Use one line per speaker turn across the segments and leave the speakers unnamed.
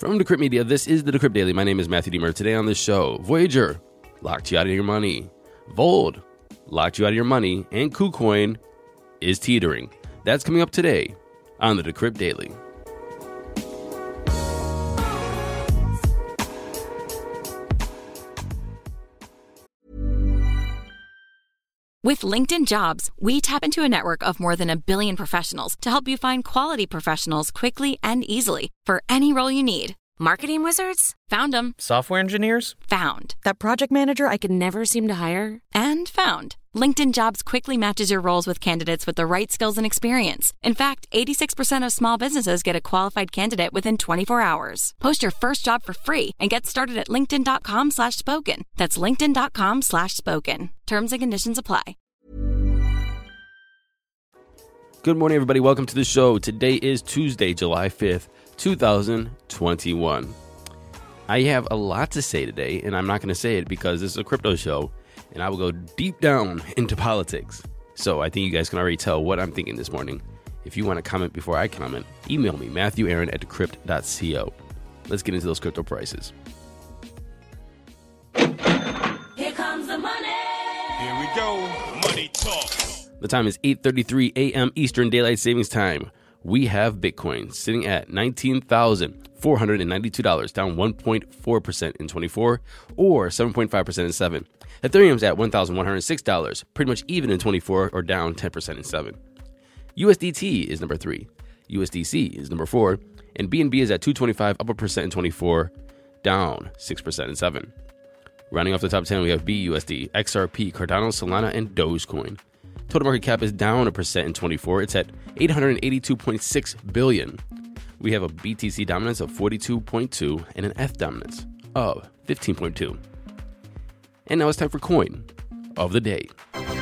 From Decrypt Media, this is the Decrypt Daily. My name is Matthew Deemer. Today on the show, Voyager locked you out of your money. Vold locked you out of your money. And KuCoin is teetering. That's coming up today on the Decrypt Daily.
With LinkedIn Jobs, we tap into a network of more than 1 billion professionals to help you find quality professionals quickly and easily for any role you need.
Marketing wizards?
Found them.
Software engineers?
Found.
That project manager I could never seem to hire?
And found. LinkedIn Jobs quickly matches your roles with candidates with the right skills and experience. In fact, 86% of small businesses get a qualified candidate within 24 hours. Post your first job for free and get started at linkedin.com/spoken. That's linkedin.com/spoken. Terms and conditions apply.
Good morning, everybody. Welcome to the show. Today is Tuesday, July 5th, 2021. I have a lot to say today, and I'm not going to say it because this is a crypto show, and I will go deep down into politics. So I think you guys can already tell what I'm thinking this morning. If you want to comment before I comment, email me, MatthewAaron@decrypt.co. Let's get into those crypto prices.
Here comes the money.
Here we go. Money talk.
The time is 8:33 a.m. Eastern Daylight Savings Time. We have Bitcoin sitting at $19,492, down 1.4% in 24, or 7.5% in 7. Ethereum's at $1,106, pretty much even in 24, or down 10% in 7. USDT is number 3. USDC is number 4. And BNB is at $225, up 1% in 24, down 6% in 7. Rounding off the top 10, we have BUSD, XRP, Cardano, Solana, and Dogecoin. Total market cap is down 1% in 24. It's at $882.6 billion. We have a BTC dominance of 42.2 and an ETH dominance of 15.2. And now it's time for coin of the day.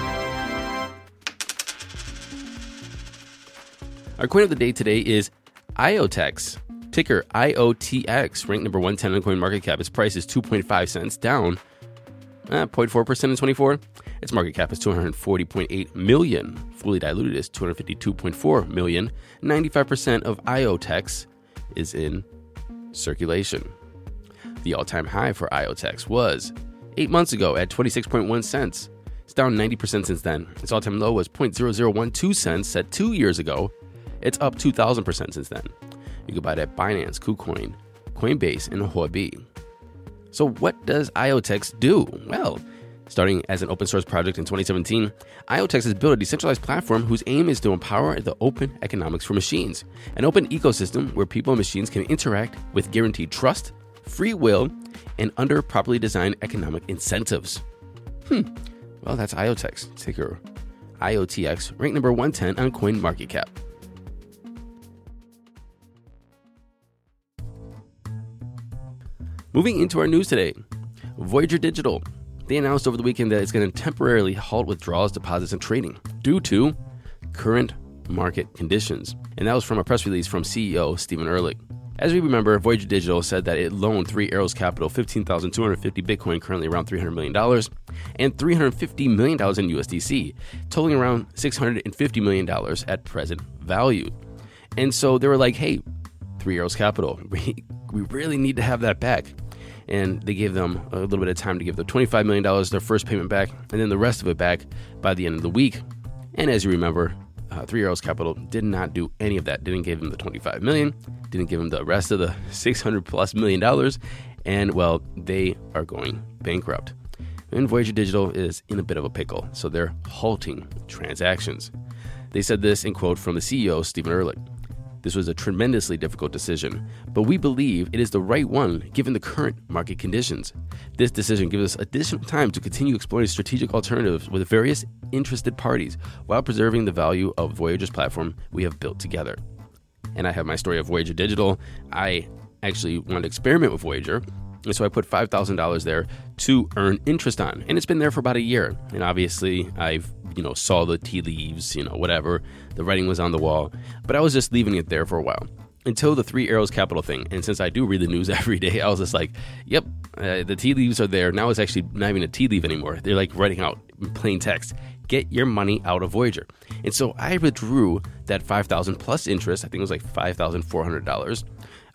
Our coin of the day today is IOTX, ticker IOTX, ranked number 110 on CoinMarketCap. Its price is 2.5 cents, down 0.4% in 24. Its market cap is $240.8 million. Fully diluted is $252.4 million. 95% of IOTX is in circulation. The all-time high for IOTX was 8 months ago at 26.1 cents. It's down 90% since then. Its all-time low was 0.0012 cents set 2 years ago. It's up 2,000% since then. You can buy it at Binance, KuCoin, Coinbase, and Huobi. So what does IOTX do? Well, starting as an open source project in 2017, IOTX has built a decentralized platform whose aim is to empower the open economics for machines, an open ecosystem where people and machines can interact with guaranteed trust, free will, and under properly designed economic incentives. Well, that's IOTX, ticker IOTX, ranked number 110 on CoinMarketCap. Moving into our news today, Voyager Digital. They announced over the weekend that it's going to temporarily halt withdrawals, deposits, and trading due to current market conditions. And that was from a press release from CEO Stephen Ehrlich. As we remember, Voyager Digital said that it loaned Three Arrows Capital 15,250 Bitcoin, currently around $300 million, and $350 million in USDC, totaling around $650 million at present value. And so they were like, hey, Three Arrows Capital, we really need to have that back. And they gave them a little bit of time to give the $25 million, their first payment back, and then the rest of it back by the end of the week. And as you remember, Three Arrows Capital did not do any of that. Didn't give them the $25 million, didn't give them the rest of the $600+ million. And, well, they are going bankrupt. And Voyager Digital is in a bit of a pickle, so they're halting transactions. They said this in quote from the CEO, Stephen Ehrlich. This was a tremendously difficult decision, but we believe it is the right one given the current market conditions. This decision gives us additional time to continue exploring strategic alternatives with various interested parties while preserving the value of Voyager's platform we have built together. And I have my story of Voyager Digital. I actually wanted to experiment with Voyager, and so I put $5,000 there to earn interest on. And it's been there for about a year. And obviously, I've saw the tea leaves, whatever. The writing was on the wall. But I was just leaving it there for a while until the Three Arrows Capital thing. And since I do read the news every day, I was just like, yep, the tea leaves are there. Now it's actually not even a tea leaf anymore. They're like writing out in plain text, get your money out of Voyager. And so I withdrew that $5,000 plus interest. I think it was like $5,400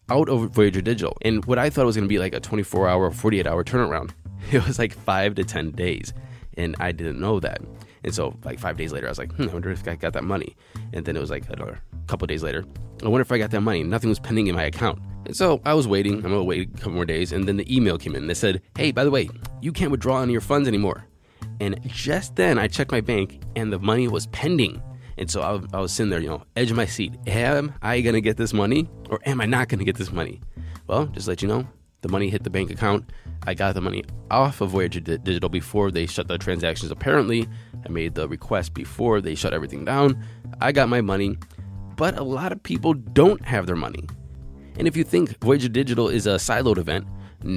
out of Voyager Digital. And what I thought was going to be like a 24-hour, 48-hour turnaround, it was like 5 to 10 days. And I didn't know that. And so like 5 days later, I was like, I wonder if I got that money. And then it was like another couple of days later, I wonder if I got that money. Nothing was pending in my account. And so I was waiting. I'm going to wait a couple more days. And then the email came in. They said, hey, by the way, you can't withdraw any of your funds anymore. And just then I checked my bank and the money was pending. And so I was sitting there, edge of my seat. Am I going to get this money or am I not going to get this money? Well, just to let you know, the money hit the bank account. I got the money off of Voyager Digital before they shut the transactions. Apparently, I made the request before they shut everything down. I got my money, but a lot of people don't have their money. And if you think Voyager Digital is a siloed event,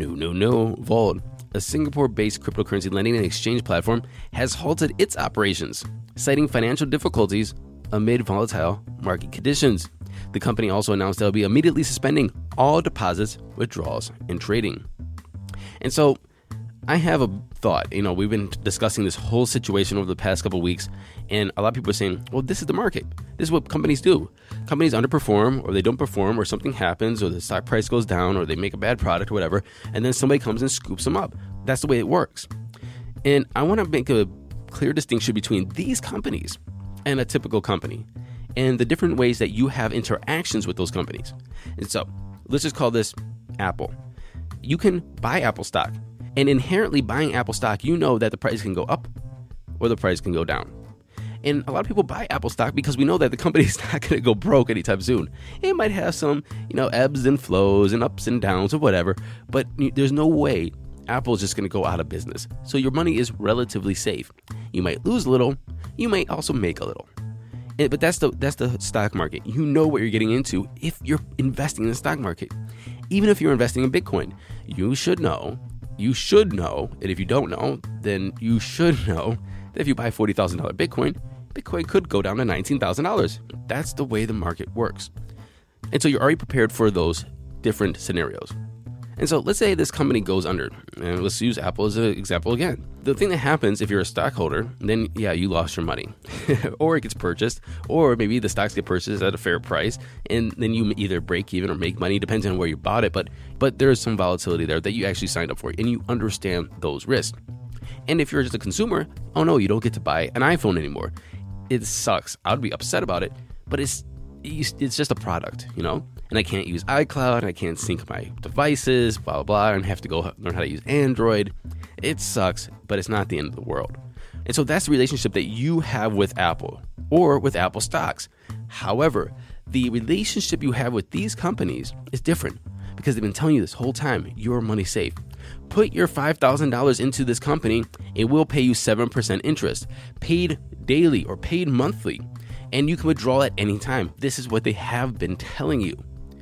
no. Vault, a Singapore-based cryptocurrency lending and exchange platform, has halted its operations, citing financial difficulties amid volatile market conditions. The company also announced they'll be immediately suspending all deposits, withdrawals, and trading. And so I have a thought. We've been discussing this whole situation over the past couple of weeks, and a lot of people are saying, well, this is the market. This is what companies do. Companies underperform, or they don't perform, or something happens, or the stock price goes down, or they make a bad product, or whatever, and then somebody comes and scoops them up. That's the way it works. And I want to make a clear distinction between these companies and a typical company, and the different ways that you have interactions with those companies. And so let's just call this Apple. You can buy Apple stock, and inherently buying Apple stock, you know that the price can go up or the price can go down. And a lot of people buy Apple stock because we know that the company's not going to go broke anytime soon. It might have some, ebbs and flows and ups and downs or whatever, but there's no way Apple is just going to go out of business. So your money is relatively safe. You might lose a little, you might also make a little. But that's the stock market. You know what you're getting into if you're investing in the stock market. Even if you're investing in Bitcoin, you should know, and if you don't know, then you should know that if you buy $40,000 Bitcoin could go down to $19,000. That's the way the market works. And so you're already prepared for those different scenarios. And so let's say this company goes under, and let's use Apple as an example again. The thing that happens if you're a stockholder, then you lost your money. Or it gets purchased, or maybe the stocks get purchased at a fair price, and then you either break even or make money, depends on where you bought it, but there's some volatility there that you actually signed up for, and you understand those risks. And if you're just a consumer, oh no, you don't get to buy an iPhone anymore. It sucks. I'd be upset about it, but it's just a product, And I can't use iCloud, and I can't sync my devices, blah, blah, blah, and have to go learn how to use Android. It sucks, but it's not the end of the world. And so that's the relationship that you have with Apple or with Apple stocks. However, the relationship you have with these companies is different because they've been telling you this whole time, your money's safe. Put your $5,000 into this company, it will pay you 7% interest, paid daily or paid monthly, and you can withdraw at any time. This is what they have been telling you.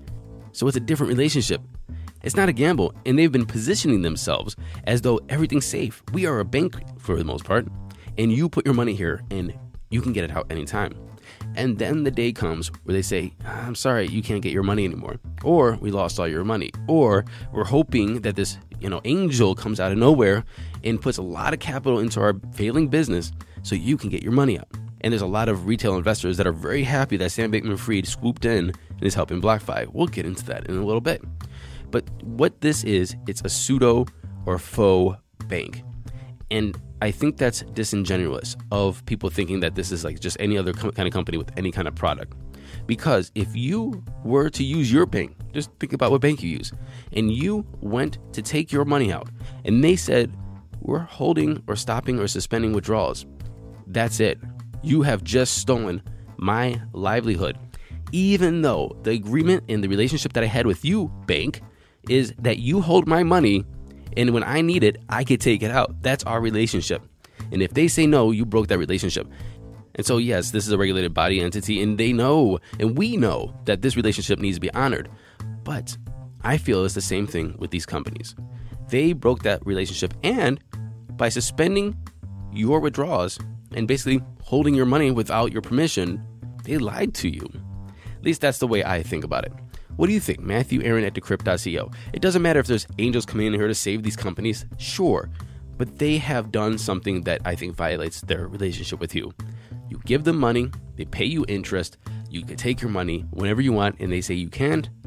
So it's a different relationship. It's not a gamble, and they've been positioning themselves as though everything's safe. We are a bank for the most part, and you put your money here, and you can get it out anytime. And then the day comes where they say, I'm sorry, you can't get your money anymore. Or we lost all your money. Or we're hoping that this angel comes out of nowhere and puts a lot of capital into our failing business so you can get your money out. And there's a lot of retail investors that are very happy that Sam Bankman-Fried swooped in and is helping BlockFi. We'll get into that in a little bit. But what this is, it's a pseudo or faux bank. And I think that's disingenuous of people thinking that this is like just any other kind of company with any kind of product. Because if you were to use your bank, just think about what bank you use, and you went to take your money out, and they said, we're holding or stopping or suspending withdrawals. That's it. You have just stolen my livelihood. Even though the agreement and the relationship that I had with you, bank, is that you hold my money, and when I need it, I can take it out. That's our relationship. And if they say no, you broke that relationship. And so, yes, this is a regulated body entity, and they know, and we know, that this relationship needs to be honored. But I feel it's the same thing with these companies. They broke that relationship, and by suspending your withdrawals and basically holding your money without your permission, they lied to you. At least that's the way I think about it. What do you think? Matthew Aaron at Decrypt.co. It doesn't matter if there's angels coming in here to save these companies, sure, but they have done something that I think violates their relationship with you. You give them money, they pay you interest, you can take your money whenever you want, and they say you can't,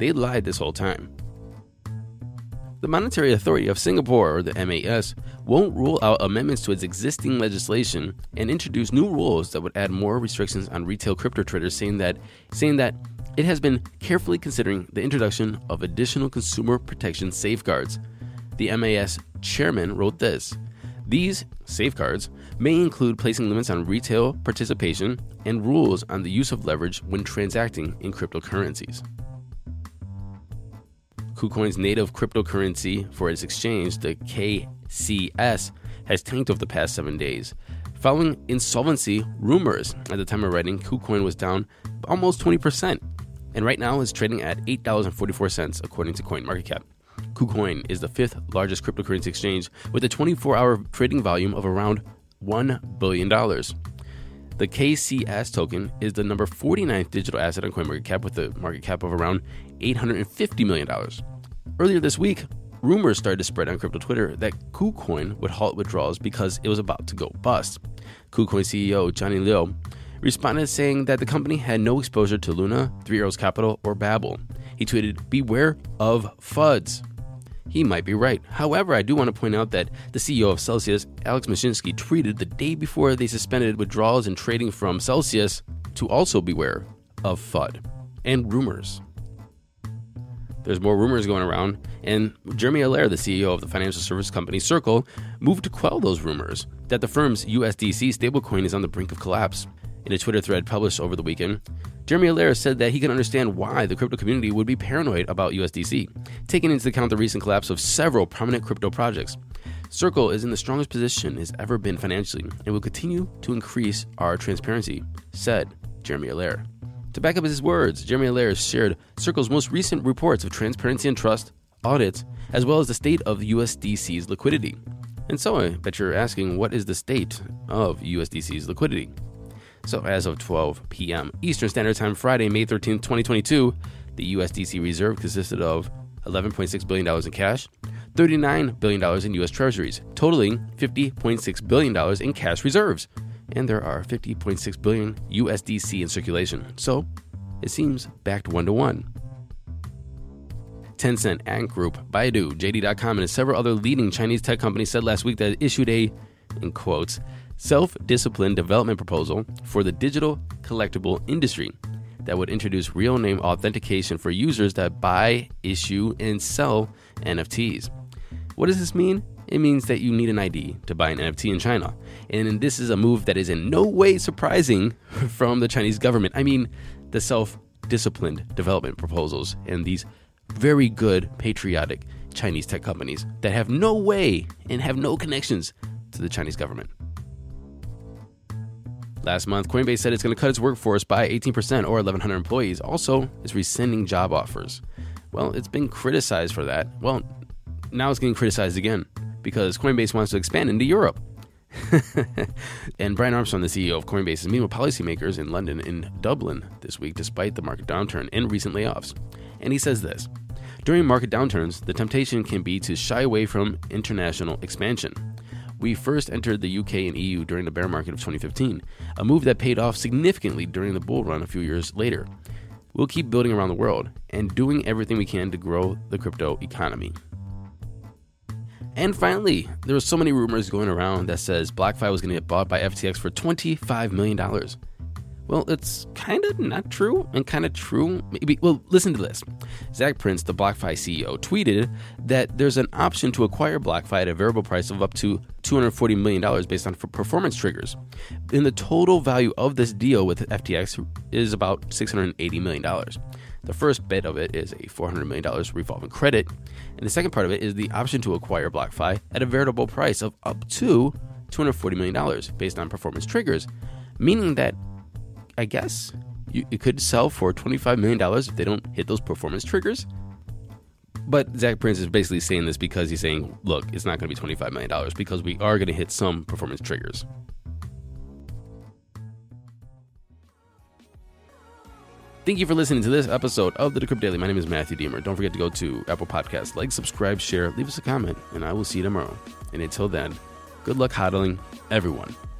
they lied this whole time. The Monetary Authority of Singapore, or the MAS, won't rule out amendments to its existing legislation and introduce new rules that would add more restrictions on retail crypto traders, saying that it has been carefully considering the introduction of additional consumer protection safeguards. The MAS chairman wrote this: "These safeguards may include placing limits on retail participation and rules on the use of leverage when transacting in cryptocurrencies." KuCoin's native cryptocurrency for its exchange, the KCS, has tanked over the past 7 days. Following insolvency rumors, at the time of writing, KuCoin was down almost 20%, and right now is trading at $8.44 according to CoinMarketCap. KuCoin is the 5th largest cryptocurrency exchange with a 24-hour trading volume of around $1 billion. The KCS token is the number 49th digital asset on CoinMarketCap with a market cap of around $850 million. Earlier this week, rumors started to spread on crypto Twitter that KuCoin would halt withdrawals because it was about to go bust. KuCoin CEO Johnny Liu responded saying that the company had no exposure to Luna, Three Arrows Capital, or Babel. He tweeted, "Beware of FUDs." He might be right. However, I do want to point out that the CEO of Celsius, Alex Mashinsky, tweeted the day before they suspended withdrawals and trading from Celsius to also beware of FUD and rumors. There's more rumors going around, and Jeremy Allaire, the CEO of the financial service company Circle, moved to quell those rumors that the firm's USDC stablecoin is on the brink of collapse. In a Twitter thread published over the weekend, Jeremy Allaire said that he can understand why the crypto community would be paranoid about USDC, taking into account the recent collapse of several prominent crypto projects. Circle is in the strongest position it's ever been financially and will continue to increase our transparency, said Jeremy Allaire. To back up his words, Jeremy Allaire shared Circle's most recent reports of transparency and trust, audits, as well as the state of USDC's liquidity. And so I bet you're asking, what is the state of USDC's liquidity? So as of 12 p.m. Eastern Standard Time, Friday, May 13, 2022, the USDC reserve consisted of $11.6 billion in cash, $39 billion in U.S. Treasuries, totaling $50.6 billion in cash reserves. And there are 50.6 billion USDC in circulation. So it seems backed 1-to-1. Tencent, Ant Group, Baidu, JD.com, and several other leading Chinese tech companies said last week that it issued a, in quotes, self-disciplined development proposal for the digital collectible industry that would introduce real name authentication for users that buy, issue, and sell NFTs. What does this mean? It means that you need an ID to buy an NFT in China. And this is a move that is in no way surprising from the Chinese government. I mean, the self-disciplined development proposals and these very good, patriotic Chinese tech companies that have no way and have no connections to the Chinese government. Last month, Coinbase said it's going to cut its workforce by 18% or 1,100 employees. Also, it's rescinding job offers. Well, it's been criticized for that. Well, now it's getting criticized again because Coinbase wants to expand into Europe. And Brian Armstrong, the CEO of Coinbase, is meeting with policymakers in London and Dublin this week despite the market downturn and recent layoffs. And he says this: during market downturns, the temptation can be to shy away from international expansion. We first entered the UK and EU during the bear market of 2015, a move that paid off significantly during the bull run a few years later. We'll keep building around the world and doing everything we can to grow the crypto economy. And finally, there were so many rumors going around that says BlockFi was going to get bought by FTX for $25 million. Well, it's kind of not true and kind of true. Maybe. Well, listen to this. Zach Prince, the BlockFi CEO, tweeted that there's an option to acquire BlockFi at a variable price of up to $240 million based on performance triggers. And the total value of this deal with FTX is about $680 million. The first bit of it is a $400 million revolving credit, and the second part of it is the option to acquire BlockFi at a variable price of up to $240 million based on performance triggers, meaning that, I guess, it could sell for $25 million if they don't hit those performance triggers. But Zach Prince is basically saying this because he's saying, look, it's not going to be $25 million because we are going to hit some performance triggers. Thank you for listening to this episode of the Decrypt Daily. My name is Matthew Deemer. Don't forget to go to Apple Podcasts, like, subscribe, share, leave us a comment, and I will see you tomorrow. And until then, good luck hodling, everyone.